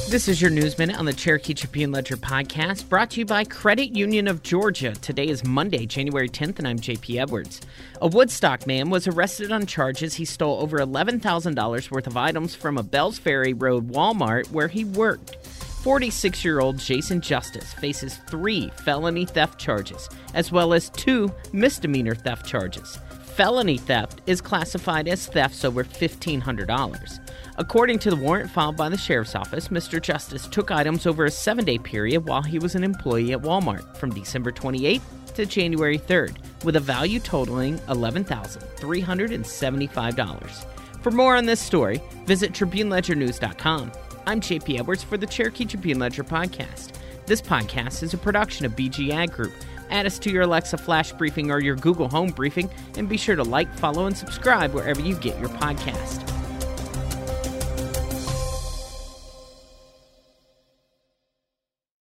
This is your News Minute on the Cherokee Tribune Ledger podcast, brought to you by Credit Union of Georgia. Today is Monday, January 10th, and I'm JP Edwards. A Woodstock man was arrested on charges he stole over $11,000 worth of items from a Bells Ferry Road Walmart where he worked. 46-year-old Jason Justice faces 3 felony theft charges, as well as 2 misdemeanor theft charges. Felony theft is classified as thefts over $1,500. According to the warrant filed by the Sheriff's Office, Mr. Justice took items over a 7-day period while he was an employee at Walmart from December 28th to January 3rd, with a value totaling $11,375. For more on this story, visit TribuneLedgerNews.com. I'm JP Edwards for the Cherokee Tribune Ledger podcast. This podcast is a production of BG Ag Group. Add us to your Alexa Flash Briefing or your Google Home Briefing, and be sure to like, follow, and subscribe wherever you get your podcast.